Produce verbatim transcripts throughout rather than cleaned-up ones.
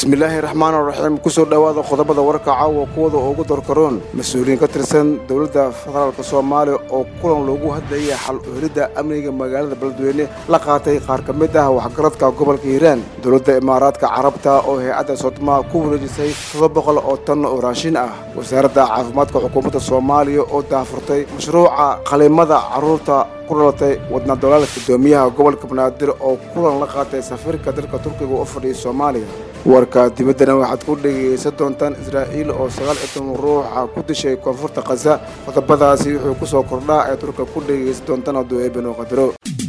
بسم الله الرحمن الرحيم كسر دواد خطبة ورقة عاو قوة وقدر كرون مسؤولين كترسن دولة فدرال الصومال أو كلهم لوجو هدية حل هريدة أمريكا مجال بلدوينه لقاتي قاركمتها وحكرتك قبل إيران دولة إمارات كعربتها أو هيئة صدمة كبرى جسي تطبق الأوطان وراشينها وزارة عظمات حكومة الصومالية أو دافرتي مشروع قليمة عروضة كلتي ودنا دولة الدومية قبل كبنادر أو كلهم لقاتي سفير كدرك تركيا وأفريقيا الصومالية warka dibadana waxaad ku dhageysan doontaan Israa'iil oo sagaal iyo toban ruux ku dishay koonfurta Gaza qodobadaasi wuxuu ku soo kordhaa ee Turkiga ku dhageysan doontaan oo eebno qadaro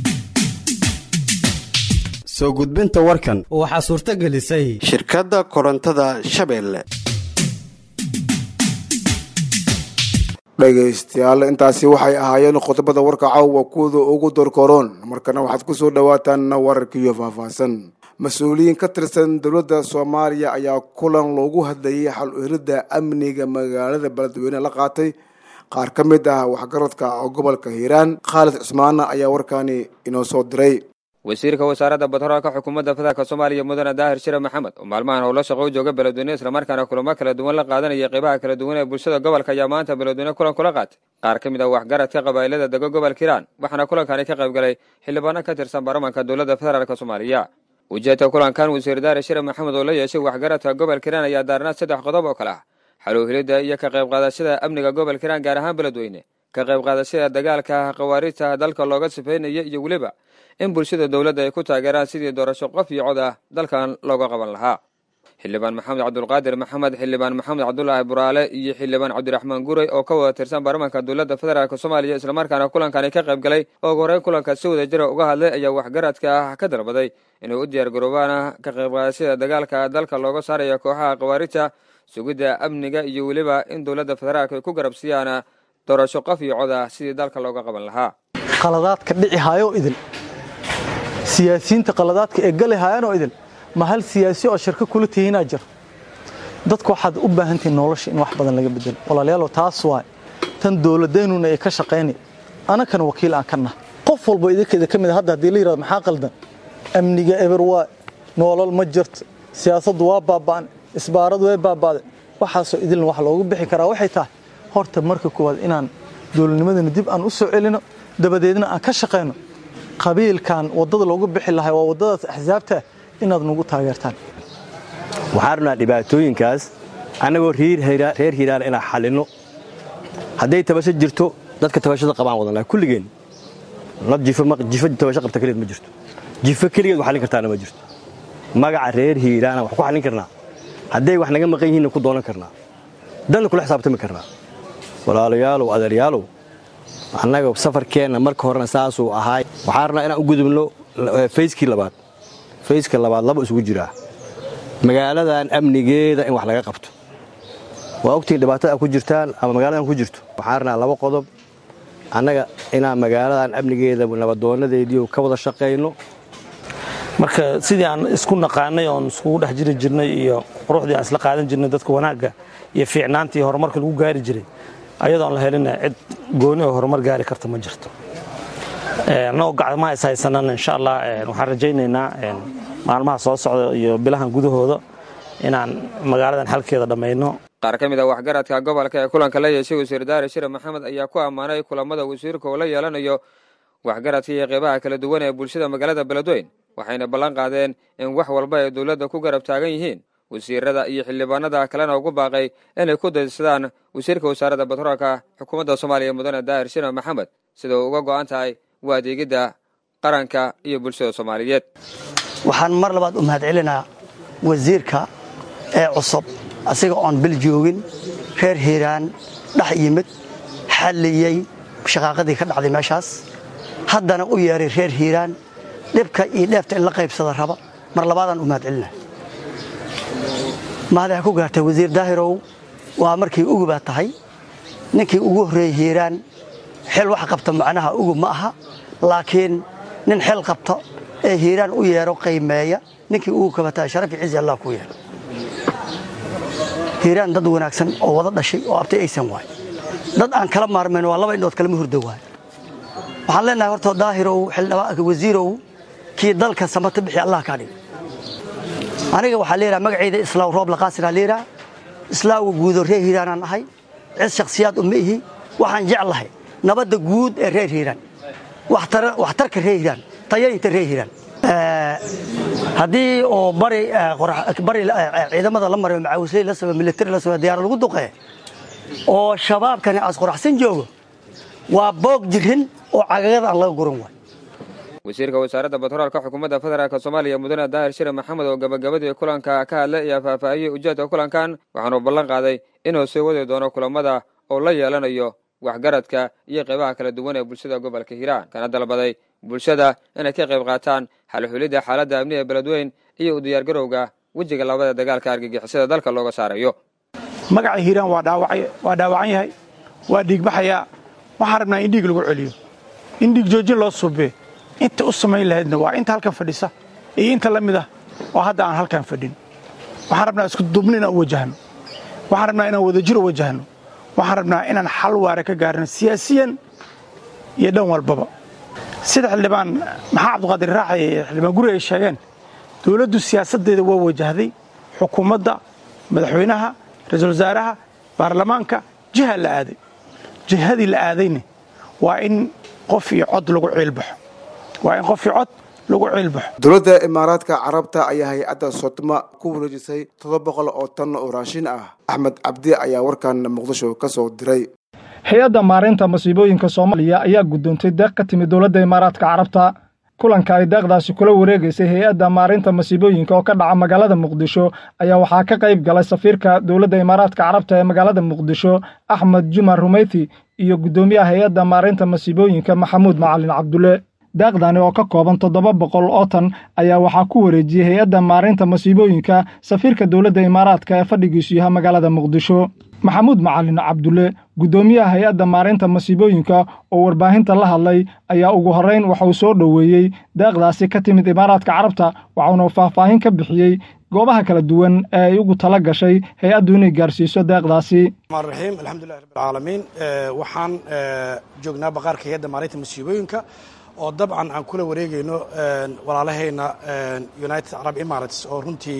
soo gudbinta warkan waxa suurta gelisay shirkadda korontada Shabeelle dhageystayaal intaasi waxay ahaayeen qodobada warka caawa kuwada ugu dorkoron markana waxaad ku soo dhawaataan wararkii faahfaahsan مسؤولين كترسن دولة الصومالية أيا كلن لوجو هدية حل إرادة أمنية مجال بلدوينة لقاتي قاركمدها وحجرتك عقبال كهيران خالد عثمان أيا وركاني إنه صدري وزير كوزارة بتراك حكومة فداك الصومالية مدن داهر شير محمد ومعلمان هؤلاء شقوا جو قبل الدنيا سلمار كان كل ما كلا دون لقادنا يقبها كلا دون بوشة قبل كيامان تبلدنا كلن كلقات قاركمدها وحجرت قبائل دقوا قبل كيران وحنا كلن كان يقبل قلي حلبانا كترسن برمان كدولة فدرالك الصومالية وجاءت كلان كان وزير دار الشير محمد ولا يشي وحجرتها قبل كيران يا دارنا سدح قضاء وكلا حلو هلدا يا كقيب قادشة أمنية قبل كيران جارهان بلدوينه كقيب قادشة دجال كقوارثها دلك اللوجات سفين يجولبا إن برشة الدولة يكوتا جران سيد دور الشقة في عودة دلك لوجا قبل لها حلبان محمد عبد القادر محمد حلبان محمد عبد الله برالة حلبان عبد الرحمن جوري أو كوا ترسان برمان كدولة فدرالك الصومالية إسلامار كان كلان كان كقيب قلي أو جوري كلان كسود جرا وجهل يا وحجرت كهكدر بدي إنه أدير جروبانا كقباسية دجالك دلك اللوجا صار يكوها قوارثها سجودة أمنية يولبا إن دولة فدرالك كجرب سيانا دور الشقة في عودة سيد دلك اللوجا قبل لها قلادات كدعي هايو إذن سياسيين تقلادات كأجلي هايانو إذن ما هل سياسي أو شركة كل تهينا جر dadku waxaad u baahantiin nolosha in wax badan laga bedelo walaalayaal taas waa tan dawladeynuna ay ka shaqeynay ana kan wakiil aan kana qof walba idinkeeda kamid hadda hadii la yiraahdo maxaa qaldan amniga eber waa nolol ma jirto siyaasaddu waa baabaan isbaaradu way baabaaday waxaas oo idin wax loogu bixi karaa waxay tahay horta marka koowaad inaan dawladnimadana dib aan u soo celino dabadeedna aan ka shaqeyno qabiilkan wadada loogu bixi lahaa waa wadada axsaabta inaad nagu taageertaan waxaarna dhibaatooyinkaas anagoo reer reer hiiraan ina xalino haday tabasho jirto dadka tabashada qabaan wadan laa kulligeen la jifo ma jifo tabasho qabta kaliya ma jirto jifo kaliya wax xalin kartaa ma jirto magaca reer hiiraan wax ku xalin karnaa haday wax naga maqan yihiin ku doonan karnaa dan kula xisaabtami karnaa walaalayaal oo adeeryaal annaga safarkeena marka horena saas uu ahaay waxaarna inaan u gudubno fayskii labaad fayska labaad laba isugu jira magaaladan amnigeeda in wax laga qabto waa ogtiin dhibaatada ku jirtaan ama magaaladan ku jirto waxaarna laba qodob annaga inaan magaaladan amnigeeda nabadoonadeedii ka wada shaqeyno marka sidii aan isku naqaanay oo isku dhex jiri jirnay iyo quruxdii aan isla qaadan jirnay dadka wanaaga iyo fiicnaantii horumarka lagu gaari jiray ayadoo la helina cid gooni oo horumar gaari karta ma jirto ee noo gacmaha is haysanana insha Allah waxaan rajaynaynaa maalmaha soo socda iyo bilahan gudahooda inaan magaaladan xalkeeda dhameeyno qaar kamid ah waxgaradka gobolka ee kulanka la yeeshay wasiir daare shir maxamed ayaa ku amaanay kulamada wasiirka oo la yeelanayo waxgaradka iyo qeybaha kala duwan ee bulshada magaalada Beledweyne waxayna ballan qaadeen in wax walba ay dawladda ku garab taagan yihiin wasiirada iyo xildhibaanada kalena ugu baaqay inay ku daysadaan wasiirka wasaaradda batroolka xukuumadda Soomaaliya mudane daahir shir maxamed sida uu uga go'an tahay waa adeegida qaranka iyo bulshada Soomaaliyeed waxaan mar labaad u mahadcelinaa wasiirka ee cusub asiga oon bil joogin reer hiiraan dhax yimid xalliyay shaqaqadii ka dhacday meeshaas haddana u yeeray reer hiiraan dhibka iyo dheefta in la qaybsada raba mar labaadaan u mahadcelinaa maadaha ku gaartay wasiir daahirow waa markii ugu baa tahay ninkii ugu horeeyay hiiraan xil wax qabta macnaha ugu ma aha laakiin nin xil qabta ee hiiraan u yeero qiimeeya ninkii ugu kabataa sharaf iyo cizi Allah ku yeero hiiraan dad wanaagsan oo wada dhashay oo abtay aysan waay dad aan kala maarmeen waa laba indhood kala hurdo waay waxaan leenahay horta daahirow xildhibaan wasiirow kii dalka samata bixi Allah ka dhig aniga waxaa leeyahay magacayda islaaw roob la qaasira leeyahay islaawga guud oo reer hiiraan aan ahay cid shakhsiyaad uma ihi waxaan jeclahay nabadda guud ee reer hiiraan waxtarka reer hiiraan tayaynta reer hiiraan haddii oo bari bari ciidamada la marayo macaawisley la sameeyo military la sameeyo diyaar lagu duqeeyo oo shabaabkani as qoraxsan joogo waa boog jirin oo cagagada aan laga guran waay wasiirka wasaaradda batroolka xukuumadda federaalka Soomaaliya mudane Daahir Shire Maxamed oo gabagabadii kulanka ka hadlay ayaa faahfaahiyay ujeedada kulankan waxaana ballan qaaday inuu soo wadi doono kulamada oo la yeelanayo waxgaradka iyo qaybaha kala duwan ee bulshada gobolka Hiiraan kana dalbaday bulshada inay ka qayb qaataan xal u helidda xaaladda amniga beledweyne iyo u diyaar garowga wajiga labada dagaalka argagixisada dalka looga saarayo magaca Hiiraan waa dhaawacay waa dhaawacan yahay waa dhiigbaxaya waxaan rabnaa in dhiig lagu celiyo in dhiig joojin loo suubay inta u samayn lahaydna waa inta halkan fadhisa iyo inta la mid ah oo hadda aan halkan fadhin waxaan rabnaa isku duubnina u wajahno waxaan rabnaa inaan wada jiro wajahno waxaan rabnaa inaan xal waara ka gaarno siyaasiyan iyo dhan walbaba sida xildhibaan maxaa cabdiqaadir raaxay xildhibaan guri ay sheegeen dawladdu siyaasadeeda waa wajahday xukuumadda madaxweynaha ra'iisul wasaaraha baarlamaanka jiha la aaday jihadii la aadayna waa in qof iyo cod lagu ciilbaxo waa in qof iyo cod lagu ciilbaxo dowladda imaaraadka carabta ayaa hay-adda sodma ku wareejisay toddoba boqol oo tan oo raashin ah axmed cabdi ayaa warkan muqdisho ka soo diray hay-adda maareynta masiibooyinka Soomaaliya ayaa gudoontay deeq ka timid dowladda imaaraadka carabta kulanka ay deeqdaasi kula wareegaysay hay-adda maareynta masiibooyinka oo ka dhaca magaalada Muqdisho ayaa waxaa ka qayb galay safiirka dowladda imaaraadka carabta ee magaalada Muqdisho Axmed Jumar Rumeyti iyo gudoomiyaha hay-adda maareynta masiibooyinka Maxamuud Macalin Cabdulle deeqdani oo ka kooban toddoba boqol oo tan ayaa waxaa ku wareejiyay hay-adda maareynta masiibooyinka safiirka dowladda imaaraadka ee fadhigiisu yahay magaalada Muqdisho Maxamuud Macalin Cabdulle gudoomiyaha hay-adda maareynta masiibooyinka oo warbaahinta la hadlay ayaa ugu horeyn waxa uu soo dhaweeyay deeqdaasi ka timid imaaraadka carabta waxaana faahfaahin ka bixiyay goobaha kala duwan ee ay ugu tala gashay hay-addu inay gaarsiiso deeqdaasi marxiim alxamdulillahi rabbil caalamiin waxaan joognaa baqaarka hay-adda maareynta masiibooyinka oo dabcan aan kula wareegayno walaalahayna United Arab Emirates oo runtii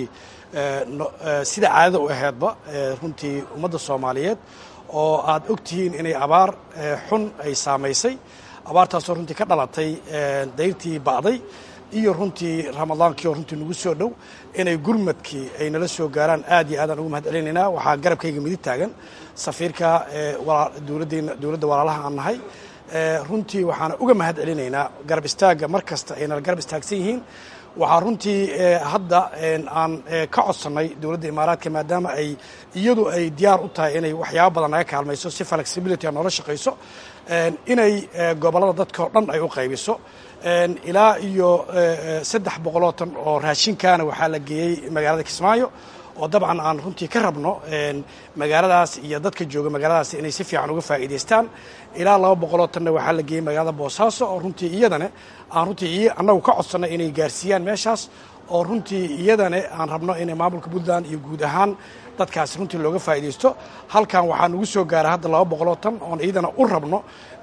sida caadada u ahaydba runtii ummadda Soomaaliyeed oo aad ogtihiin inay abaar xun ay saamaysay abaartaasoo runtii ka dhalatay dayrtii ba'day iyo runtii ramadaankii oo runtii nagu soo dhow inay gurmadkii ay nala soo gaaraan aad iyo aadaan ugu mahadcelinaynaa waxaa garabkayga midig taagan safiirka dowladdeena dowladda walaalaha aan nahay runtii waxaana uga mahad celinaynaa garab istaagga mar kasta ay nala garab istaagsan yihiin waxaa runtii hadda aan ka codsannay dowladda imaaraadka maadaama ay iyadu ay diyaar u tahay inay waxyaabo badan naga kaalmayso si flexibility a noola shaqayso inay gobollada dadka oo dhan ay u qaybiso ilaa iyo saddex boqoloo tan oo raashinkaana waxaa la geeyey magaalada Kismaayo oo dabcan aan runtii ka rabno magaaladaas iyo dadka jooga magaaladaas inay si fiican uga faa'iideystaan ilaa laba boqoloo tanna waxaa la geeyey magaalada Boosaaso oo runtii iyadana aan runtii annagu ka codsanay inay gaarsiiyaan meeshaas oo runtii iyadana aan rabno inay maamulka Puntland iyo guud ahaan dadkaas runtii looga faa'iideysto halkan waxaa nagu soo gaaray hadda laba boqoloo tan oon iyadana u rabno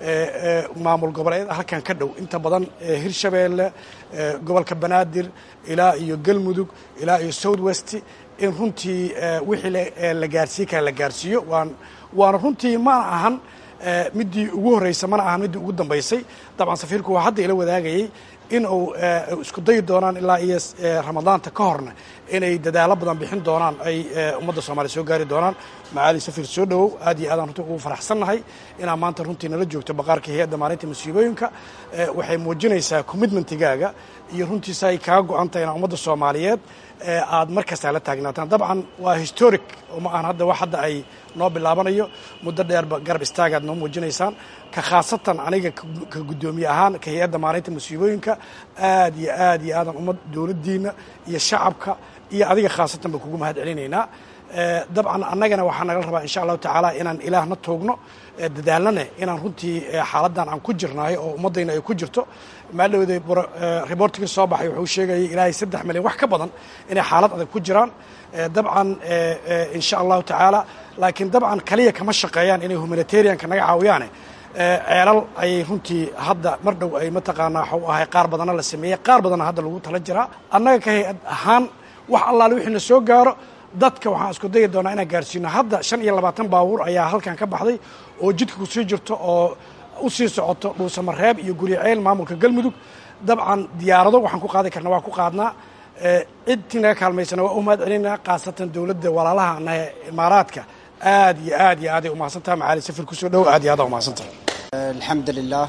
maamul goboleedyada halkan ka dhow inta badan Hirshabeelle gobolka Banaadir ilaa iyo Galmudug ilaa iyo South West in runtii wixii la gaarsiin kara la gaarsiiyo waan waana runtii ma ahan midii ugu horreysay mana ahan midii ugu dambaysay dabcan safiirku waa hadda ila wadaagayay in uu isku dayi doonaan ilaa iyo ramadaanta ka horna inay dadaalo badan bixin doonaan ay ummadda Soomaaliya soo gaari doonaan macaali safiir soo dhawow aad iyo aadaan runtii ugu faraxsannahay inaan maanta runtii nala joogto baqaarka hay-adda maareynta masiibooyinka waxay muujinaysaa commitmentigaaga iyo runtiisa ay kaga go-antahay inaan ummadda Soomaaliyeed aad mar kasta la taagnaataan dabcan waa historic oo ma ahan hadda wax hadda ay noo bilaabanayo muddo dheerba garab istaagaad noo muujinaysaan ka khaasatan aniga ka gudoomiye ahaan ka hay-adda maareynta masiibooyinka aad iyo aad iyo aadan ummad dowladdiina iyo shacabka iyo adiga khaasatan ba kugu mahad celinaynaa dabcan annagana waxaa naga rabaa insha allahu tacaala inaan ilaahna toogno dadaalnane inaan runtii xaaladdan aan ku jirnahay oo ummaddayna ay ku jirto maalowday reportiga soo baxay wuxuu sheegayay ilaahay saddex milyan wax ka badan inay xaalad adag ku jiraan dabcan insha allahu tacaala laakiin dabcan kaliya kama shaqeeyaan inay humanitarianka naga caawiyaane ceelal ayay runtii hadda mar dhow ay mataqaanaa waxuu ahay qaar badanna la sameeyey qaar badanna hadda lagu tala jiraa annaga ka hay-ad ahaan wax allaale wixii na soo gaaro dadka waxaan isku dayi doonaa inaan gaarsiino. Hadda shan iyo labaatan baabuur ayaa halkan ka baxday oo jidka ku sii jirto oo u sii socoto Dhuusamareeb iyo Guriceel maamulka Galmudug. dabcan diyaarado waxaan ku qaadi karnaa waa ku qaadnaa cidtii naga kaalmaysana waa u mahad celinaa khaasatan dowladda walaalaha imaaraadka aad iyo aad iyo aad ay u mahadsantahay macaali safir kusoo dhow aad iyo aad u mahadsantahay. الحمد لله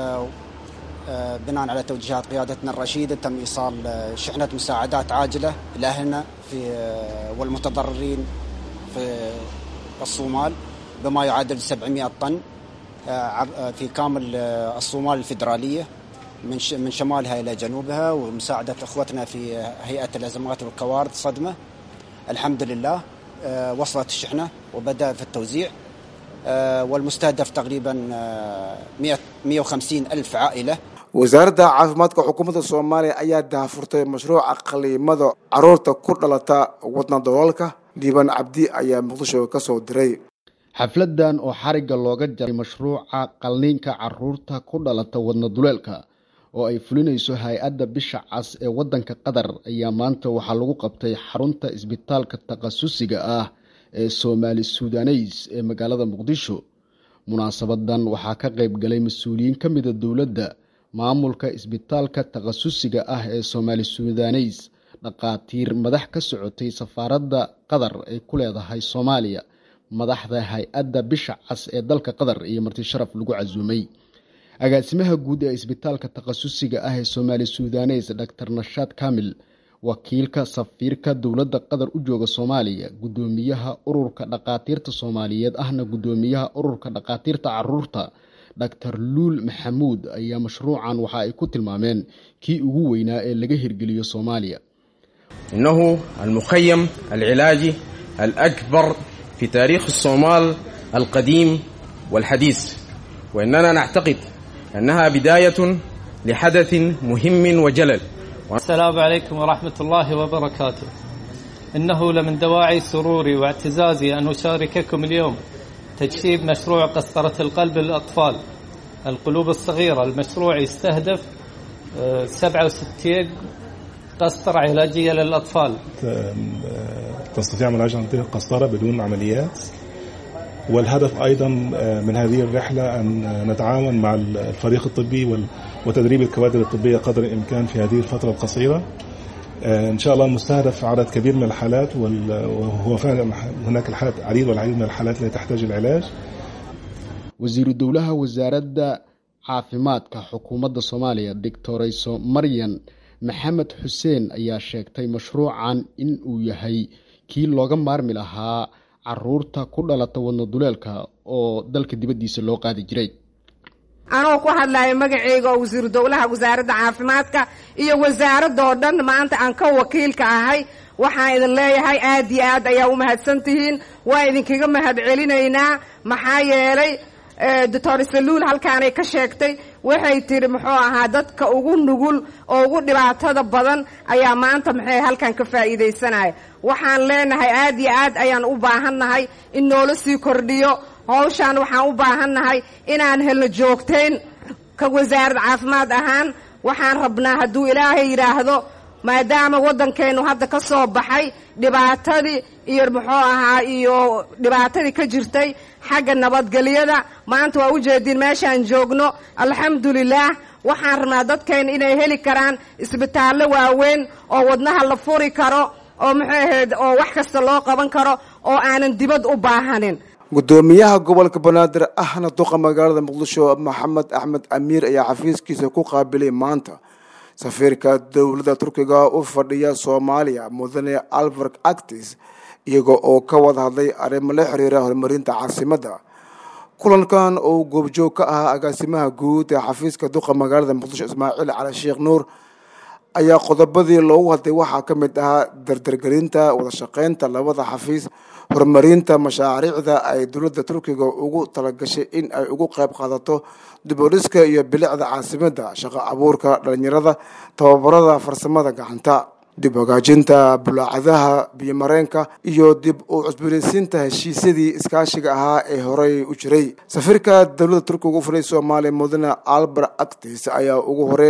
بناء على توجيهات قيادتنا الرشيدة تم إيصال شحنة مساعدات عاجلة إلى أهلنا في والمتضررين في الصومال بما يعادل سبعمائة طن في كامل الصومال الفيدرالية من من شمالها إلى جنوبها، ومساعدة أخوتنا في هيئة الأزمات والكوارث صدمة. الحمد لله وصلت الشحنة وبدأ في التوزيع، والمستهدف تقريبا مئة وخمسين ألف عائلة. wasaaradda caafimaadka xukuumadda Soomaaliya ayaa daahfurtay mashruuca qaliimada caruurta ku dhalata wadna dawalka. Diiban Cabdi ayaa Muqdisho ka soo diray. xafladan oo xariga looga jaray mashruuca qalliinka caruurta ku dhalata wadna duleelka oo ay fulinayso hay'adda bisha cas ee wadanka Qatar ayaa maanta waxaa lagu qabtay xarunta isbitaalka takhasusiga ah ee Soomaali Suudaneys ee magaalada Muqdisho. munaasabadan waxaa ka qayb galay mas'uuliyiin ka mid ah dowladda, maamulka isbitaalka takhasusiga ah ee Soomaali Suudaneys, dhaqaatiir madax ka socotay safaaradda Qatar ee ku leedahay Soomaaliya, madaxda hay'adda bisha cas ee dalka Qatar iyo marti sharaf lagu casuumay. agaasimaha guud ee isbitaalka takhasusiga ah ee Soomaali Suudaneys Doctor Nashaad Kamil, wakiilka safiirka dowladda Qatar u jooga Soomaaliya, gudoomiyaha ururka dhaqaatiirta Soomaaliyeed ahna gudoomiyaha ururka dhaqaatiirta caruurta Doctor Luul Maxamuud ayaa mashruucan waxa ay ku tilmaameen kii ugu weynaa ee laga hirgeliyo Soomaaliya. innahu al-mukhayyam al-ilaaji al-akbar في تاريخ الصومال القديم والحديث، وإننا نعتقد أنها بداية لحدث مهم وجلل. السلام عليكم ورحمة الله وبركاته. إنه لمن دواعي سروري واعتزازي أن أشارككم اليوم تجسيد مشروع قسطرة القلب للأطفال القلوب الصغيرة. المشروع يستهدف سبعة وستين قسطرة علاجية للأطفال. تستطيع علاج عن طريق قسطرة بدون عمليات، والهدف أيضا من هذه الرحلة أن نتعاون مع الفريق الطبي وتدريب الكوادر الطبية قدر الإمكان في هذه الفترة القصيرة. إن شاء الله المستهدف عدد كبير من الحالات، وهو فعلا هناك الحالات عديد والعديد من الحالات التي تحتاج العلاج. وزير الدولة وزارة عافيمادك حكومة الصومالية دكتوريسو مريم maxamed xuseen ayaa sheegtay mashruucan in uu yahay kii looga maarmi lahaa caruurta ku dhalata wadna duleelka oo dalka dibadiisa loo qaadi jiray. anoo ku hadlayo magacayga oo wasiir dowlaha wasaaradda caafimaadka iyo wasaaradda oo dhan maanta aan ka wakiilka ahay, waxaan idin leeyahay aad iyo aad ayaa u mahadsantihiin. waa idinkaga mahad celinaynaa maxaa yeelay doctor Saluul halkaanay ka sheegtay waxay tiri muxuu ahaa dadka ugu nugul oo ugu dhibaatada badan ayaa maanta maxay halkan ka faa'iideysanaya. waxaan leenahay aad iyo aad ayaan u baahannahay in noola sii kordhiyo hawshan. waxaan u baahannahay inaan helno joogteyn ka wasaarad caafimaad ahaan. waxaan rabnaa hadduu ilaahay yidhaahdo maadaama waddankeenu hadda ka soo baxay dhibaatadii iyo muxuu ahaa iyo dhibaatadii ka jirtay xagga nabadgelyada, maanta waa u jeedin meeshaan joogno alxamdulillaah. waxaan rabnaa dadkeena inay heli karaan isbitaallo waaweyn oo wadnaha la furi karo oo muxuu ahayd oo wax kasta loo qaban karo oo aanan dibad u baahanin. gudoomiyaha gobolka Banaadir ahna duqa magaalada Muqdisho Maxamed Axmed Amiir ayaa xafiiskiisa ku qaabilay maanta safiirka dowladda Turkiga u fadhiya Soomaaliya Mudane Alvar Aktis, iyaga oo ka wada hadlay arrimo la xiriira horumarinta caasimadda. kulankan oo goobjoog ka ah agaasimaha guud ee xafiiska duqa magaalada Muqdisho Ismaaciil Cali Sheekh Nuur ayaa qodobadii loogu hadlay waxaa ka mid ahaa dardargelinta wada shaqeynta labada xafiis, horumarinta mashaariicda ay dowladda Turkiga ugu talagashay in ay ugu qayb qaadato dib u dhiska iyo bilicda caasimadda, shaqo abuurka dhalinyarada, tababarada farsamada gacanta, dib u hagaajinta bulaacadaha biyo mareenka iyo dib u cusboonaysiinta heshiisyadii iskaashiga ahaa ee horey u jiray. safiirka dowladda Turkiga u fadhiya Soomaaliya Mudane Alvar Aktis ayaa ugu horeyn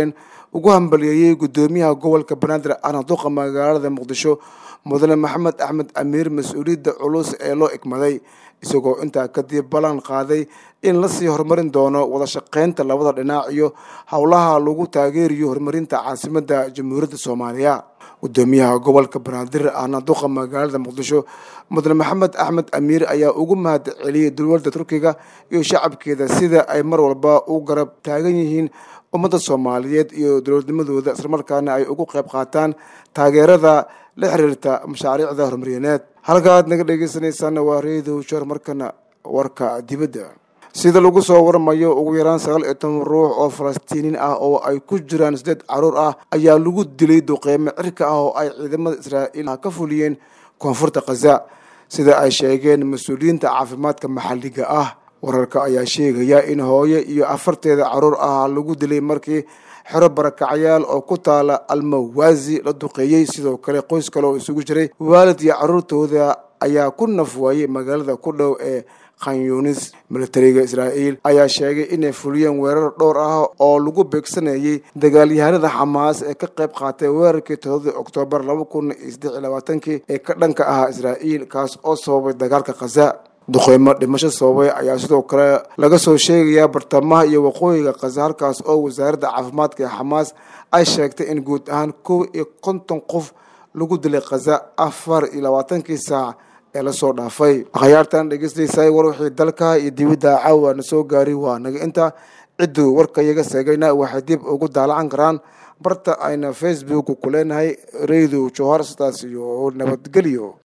ugu hambalyeeyey gudoomiyaha gobolka banaadir ahna duqa magaalada muqdisho mudane maxamed axmed amiir mas-uuliyadda culus ee loo igmaday isagoo intaa kadib ballan qaaday in lasii horumarin doono wada shaqaynta labada dhinac iyo howlaha lagu taageeriyo horumarinta caasimadda jamhuuriyadda soomaaliya. gudoomiyaha gobolka banaadir ahna duqa magaalada muqdisho mudane maxamed axmed amiir ayaa ugu mahad celiyey dowladda turkiga iyo shacabkeeda sida ay mar walba u garab taagan yihiin ummadda soomaaliyeed iyo dowladnimadooda islamarkaana ay ugu qayb qaataan taageerada la xiriirta mashaariicda horumarineed. halkaad naga dhegeysanaysaana waa reedow shar markana warka dibadda. sida lagu soo waramayo ugu yaraan sagaal iyo toban ruux oo falastiiniin ah oo ay ku jiraan sideed caruur ah ayaa lagu dilay duqeymo cirka ah oo ay ciidamada israa'iil ka fuliyeen koonfurta Gaza sida ay sheegeen mas-uuliyiinta caafimaadka maxalliga ah. wararka ayaa sheegaya in hooyo iyo afarteeda caruur ah lagu dilay markii xero barakacyaal oo ku taala almawaazi la duqeeyey. sidoo kale qoys kale oo isugu jiray waalid iyo caruurtooda ayaa ku nafwaayey magaalada ku dhow ee Khan Yunis. militariga Israa'iil ayaa sheegay inay fuliyeen weerar dhowr ah oo lagu beegsanayay dagaalyahanada Xamaas ee ka qayb qaatay weerarkii todobadii Oktoobar laba kun iyo saddex iyo labaatan ee ka dhanka ah Israa'iil kaas oo sababay dagaalka Gaza. duqeymo dhimasho sababay ayaa sidoo kale laga soo sheegayaa bartamaha iyo waqooyiga Gaza halkaas oo wasaaradda caafimaadka ee Xamaas ay sheegtay in guud ahaan kow iyo konton qof lagu dilay Gaza afar iyo labaatankii saac ee la soo dhaafay. akhyaartan dhegeystaysay war wixii dalka iyo dibadda caawa na soo gaaray waa naga inta ciddu warka iyaga seegayna waxay dib ugu daalacan karaan barta ayna Facebook ku leenahay Radio Johar sidaas iyo nabadgelyo.